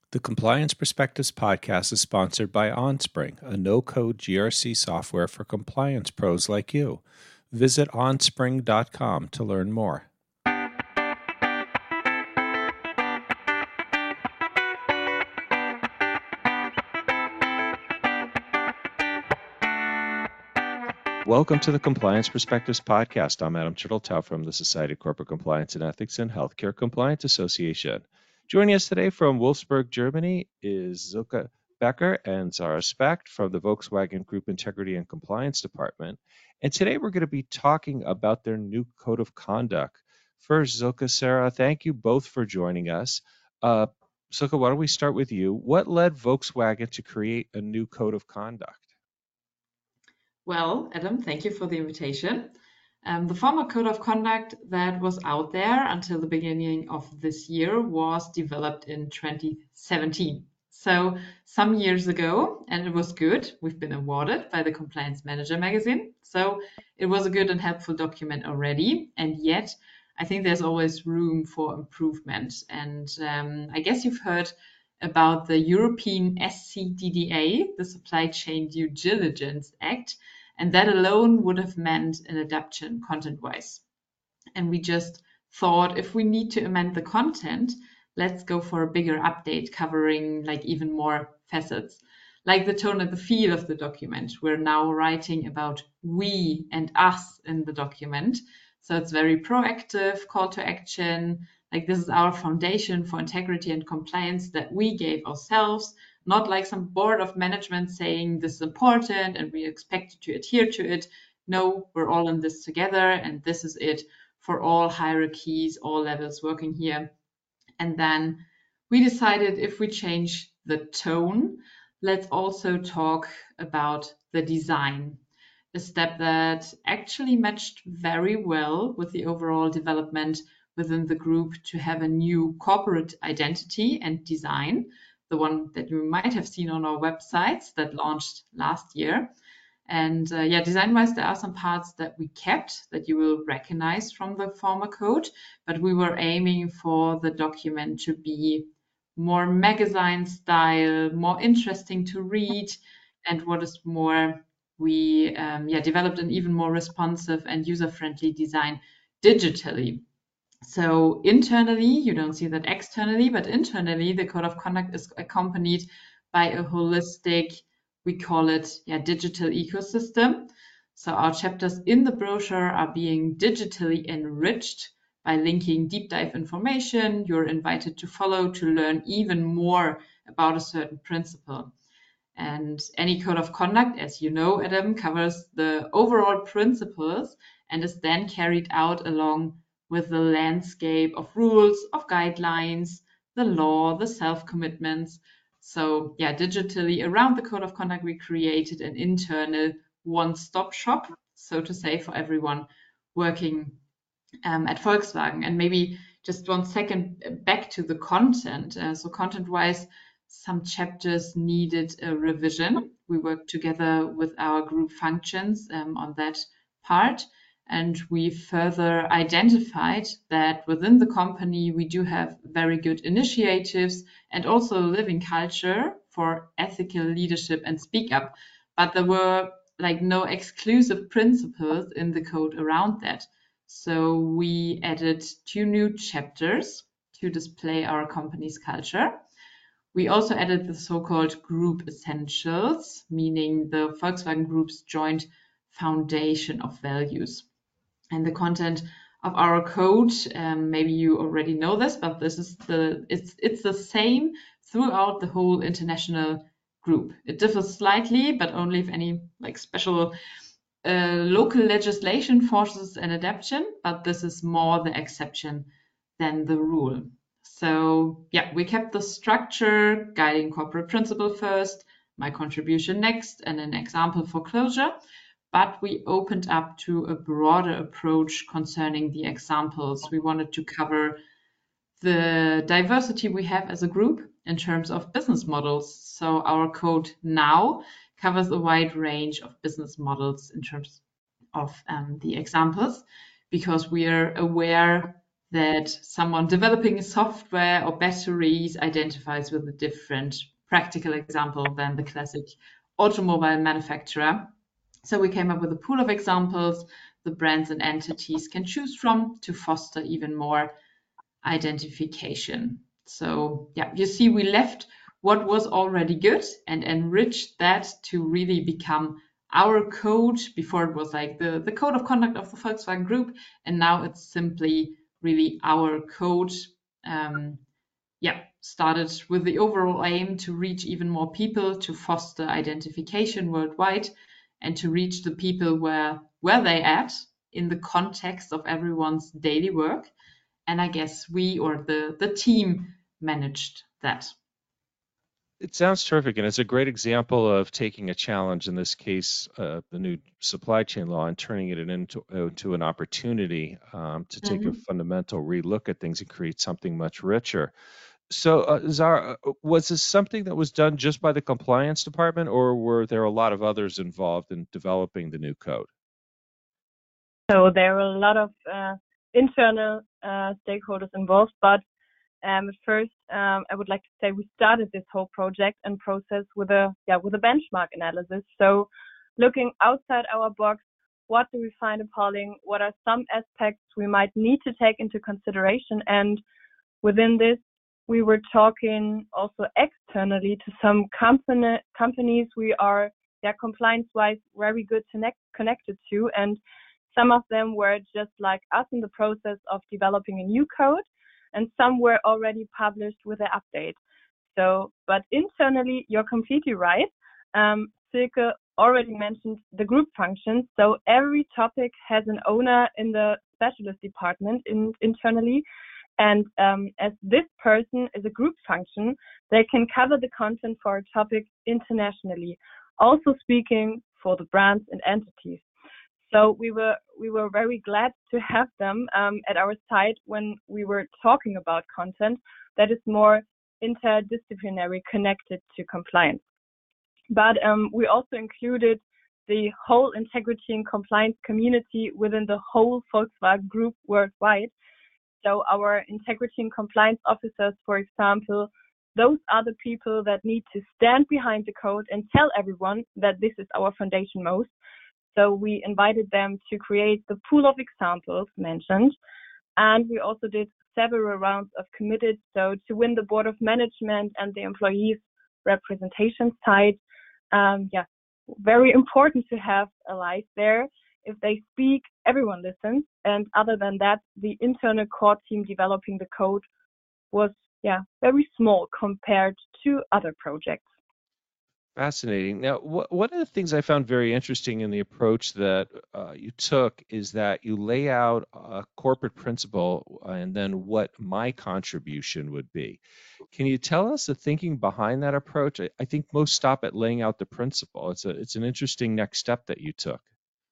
The Compliance Perspectives podcast is sponsored by OnSpring, a no-code GRC software for compliance pros like you. Visit onspring.com to learn more. Welcome to the Compliance Perspectives podcast. I'm Adam Turteltaub from the Society of Corporate Compliance and Ethics and Healthcare Compliance Association. Joining us today from Wolfsburg, Germany is Silke Becker and Zara Specht from the Volkswagen Group Integrity and Compliance Department. And today we're going to be talking about their new code of conduct. First, Silke, Sarah, thank you both for joining us. Silke, why don't we start with you? What led Volkswagen to create a new code of conduct? Well, Adam, thank you for the invitation. The former code of conduct that was out there until the beginning of this year was developed in 2017. So some years ago, and it was good. We've been awarded by the Compliance Manager magazine. So it was a good and helpful document already. And yet, I think there's always room for improvement. And I guess you've heard about the European SCDDA, the Supply Chain Due Diligence Act. And that alone would have meant an adaptation content-wise. And we just thought if we need to amend the content, let's go for a bigger update covering like even more facets. Like the tone and the feel of the document. We're now writing about we and us in the document. So it's very proactive, call to action. Like this is our foundation for integrity and compliance that we gave ourselves. Not like some board of management saying this is important and we expect you to adhere to it. No, we're all in this together and this is it for all hierarchies, all levels working here. And then we decided if we change the tone, let's also talk about the design. A step that actually matched very well with the overall development within the group to have a new corporate identity and design, the one that you might have seen on our websites that launched last year. And design-wise, there are some parts that we kept that you will recognize from the former code, but we were aiming for the document to be more magazine style, more interesting to read, and what is more, we developed an even more responsive and user-friendly design digitally. So internally, you don't see that externally, but internally, the code of conduct is accompanied by a holistic, we call it digital ecosystem. So our chapters in the brochure are being digitally enriched by linking deep dive information. You're invited to follow to learn even more about a certain principle. And any code of conduct, as you know, Adam, covers the overall principles and is then carried out along with the landscape of rules, of guidelines, the law, the self-commitments. So digitally around the code of conduct, we created an internal one-stop shop, so to say, for everyone working at Volkswagen. And maybe just 1 second back to the content. So content-wise, some chapters needed a revision. We worked together with our group functions on that part. And we further identified that within the company, we do have very good initiatives and also a living culture for ethical leadership and speak up. But there were like no exclusive principles in the code around that. So we added 2 new chapters to display our company's culture. We also added the so-called group essentials, meaning the Volkswagen Group's joint foundation of values. And the content of our code, maybe you already know this, but this is it's the same throughout the whole international group. It differs slightly, but only if any like special local legislation forces an adaptation, but this is more the exception than the rule. So we kept the structure, guiding corporate principle first, my contribution next, and an example for closure. But we opened up to a broader approach concerning the examples. We wanted to cover the diversity we have as a group in terms of business models. So our code now covers a wide range of business models in terms of the examples, because we are aware that someone developing software or batteries identifies with a different practical example than the classic automobile manufacturer. So we came up with a pool of examples the brands and entities can choose from to foster even more identification. So yeah, you see, we left what was already good and enriched that to really become our code. Before it was like the code of conduct of the Volkswagen Group, and now it's simply really our code. Started with the overall aim to reach even more people, to foster identification worldwide, and to reach the people where they at in the context of everyone's daily work. And I guess we or the team managed that. It sounds terrific, and it's a great example of taking a challenge, in this case, the new supply chain law, and turning it into an opportunity to take a Mhm. fundamental relook at things and create something much richer. So, Zara, was this something that was done just by the compliance department, or were there a lot of others involved in developing the new code? So there were a lot of internal stakeholders involved, but at first, I would like to say we started this whole project and process with a benchmark analysis. So looking outside our box, what do we find appalling? What are some aspects we might need to take into consideration? And within this, we were talking also externally to some companies we are compliance-wise very good connected to, and some of them were just like us in the process of developing a new code, and some were already published with an update. So, but internally, you're completely right. Silke already mentioned the group functions. So every topic has an owner in the specialist department internally. And as this person is a group function, they can cover the content for a topic internationally, also speaking for the brands and entities. So we were very glad to have them at our side when we were talking about content that is more interdisciplinary, connected to compliance. But we also included the whole integrity and compliance community within the whole Volkswagen Group worldwide. So our integrity and compliance officers, for example, those are the people that need to stand behind the code and tell everyone that this is our foundation most. So we invited them to create the pool of examples mentioned. And we also did several rounds of committed, so to win the board of management and the employees representation side. Very important to have allies there. If they speak, everyone listens. And other than that, the internal core team developing the code was very small compared to other projects. Fascinating. Now, one of the things I found very interesting in the approach that you took is that you lay out a corporate principle and then what my contribution would be. Can you tell us the thinking behind that approach? I think most stop at laying out the principle. It's an interesting next step that you took.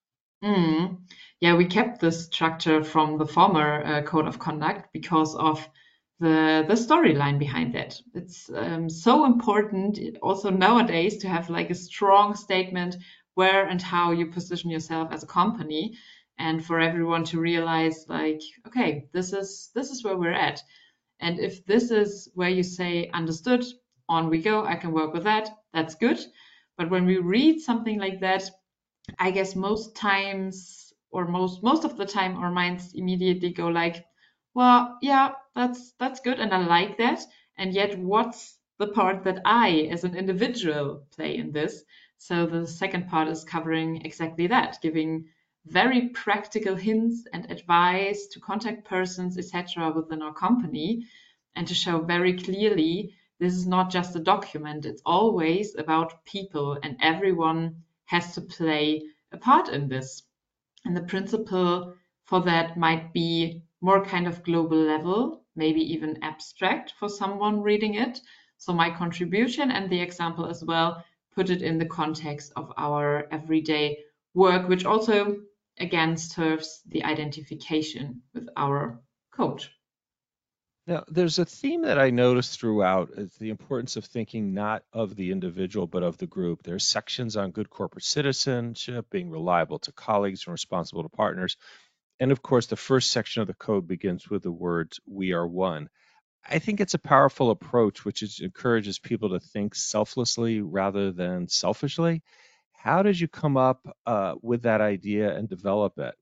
Yeah, we kept this structure from the former code of conduct because of the storyline behind that. It's so important also nowadays to have like a strong statement where and how you position yourself as a company, and for everyone to realize like, okay, this is where we're at. And if this is where you say, understood, on we go, I can work with that, that's good. But when we read something like that, I guess most times, or most of the time, our minds immediately go like, well, yeah, that's good and I like that. And yet what's the part that I as an individual play in this? So the second part is covering exactly that, giving very practical hints and advice to contact persons, etc., within our company, and to show very clearly this is not just a document, it's always about people, and everyone has to play a part in this. And the principle for that might be more kind of global level, maybe even abstract for someone reading it. So my contribution and the example as well put it in the context of our everyday work, which also again serves the identification with our code. Now, there's a theme that I noticed throughout is the importance of thinking not of the individual, but of the group. There's sections on good corporate citizenship, being reliable to colleagues and responsible to partners. And of course, the first section of the code begins with the words, "We are one." I think it's a powerful approach, which encourages people to think selflessly rather than selfishly. How did you come up with that idea and develop it?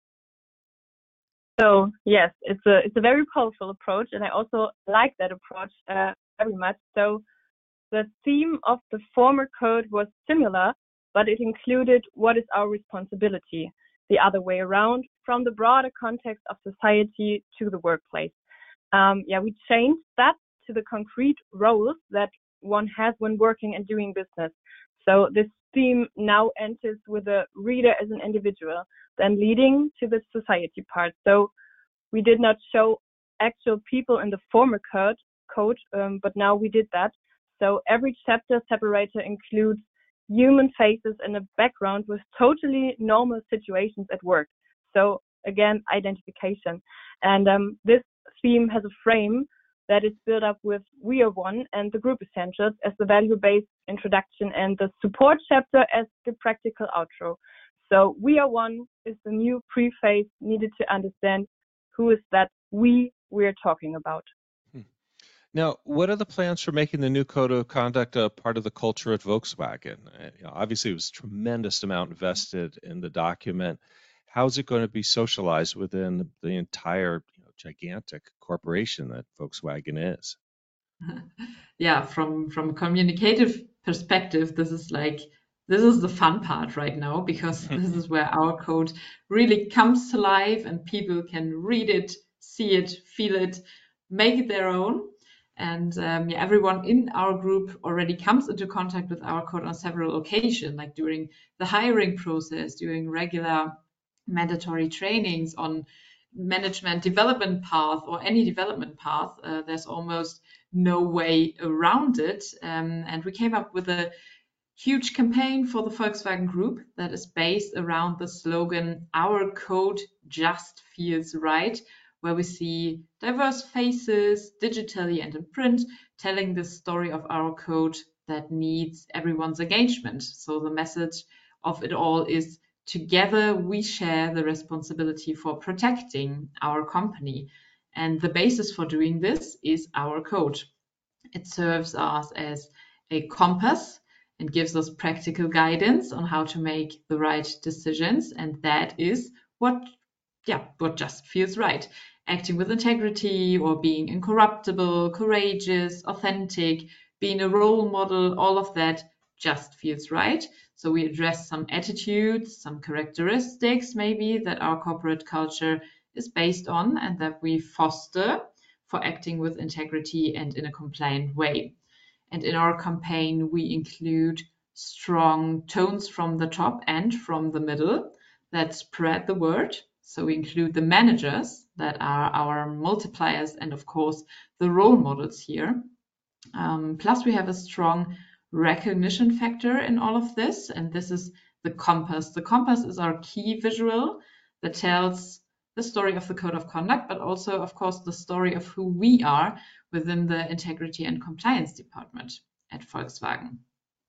So yes, it's a very powerful approach, and I also like that approach very much. So the theme of the former code was similar, but it included what is our responsibility, the other way around, from the broader context of society to the workplace. We changed that to the concrete roles that one has when working and doing business. So this theme now enters with the reader as an individual, then leading to the society part. So we did not show actual people in the former code, but now we did that. So every chapter separator includes human faces in a background with totally normal situations at work. So again, identification. And this theme has a frame that is built up with We Are One and the group essentials as the value-based introduction and the support chapter as the practical outro. So We Are One is the new preface needed to understand who is that we're talking about. Now, what are the plans for making the new code of conduct a part of the culture at Volkswagen? Obviously, it was a tremendous amount invested in the document. How is it going to be socialized within the entire gigantic corporation that Volkswagen is? Yeah, from a communicative perspective, this is the fun part right now, because this is where our code really comes to life and people can read it, see it, feel it, make it their own. And everyone in our group already comes into contact with our code on several occasions, like during the hiring process, during regular mandatory trainings on management development path or any development path. There's almost no way around it. And we came up with a huge campaign for the Volkswagen Group that is based around the slogan, "Our code just feels right," where we see diverse faces, digitally and in print, telling the story of our code that needs everyone's engagement. So the message of it all is, together we share the responsibility for protecting our company. And the basis for doing this is our code. It serves us as a compass and gives us practical guidance on how to make the right decisions. And that is what just feels right. Acting with integrity or being incorruptible, courageous, authentic, being a role model, all of that just feels right. So we address some attitudes, some characteristics maybe that our corporate culture is based on and that we foster for acting with integrity and in a compliant way. And in our campaign, we include strong tones from the top and from the middle that spread the word. So we include the managers that are our multipliers and, of course, the role models here. Plus, we have a strong recognition factor in all of this, and this is the compass. The compass is our key visual that tells the story of the code of conduct, but also, of course, the story of who we are within the integrity and compliance department at Volkswagen.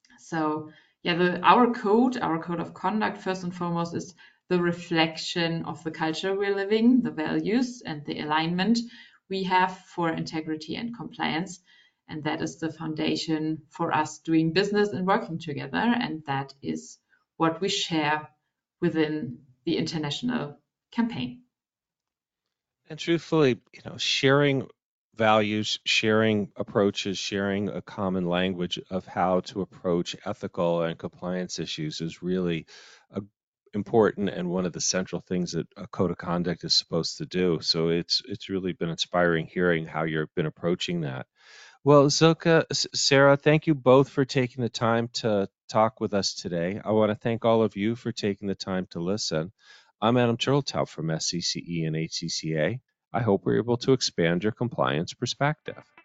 So our code of conduct, first and foremost, is the reflection of the culture we're living, the values and the alignment we have for integrity and compliance. And that is the foundation for us doing business and working together. And that is what we share within the international campaign. And truthfully, sharing values, sharing approaches, sharing a common language of how to approach ethical and compliance issues is really important and one of the central things that a code of conduct is supposed to do. So it's really been inspiring hearing how you've been approaching that. Well, Silke, Sarah, thank you both for taking the time to talk with us today. I want to thank all of you for taking the time to listen. I'm Adam Turteltaub from SCCE and HCCA. I hope we're able to expand your compliance perspective.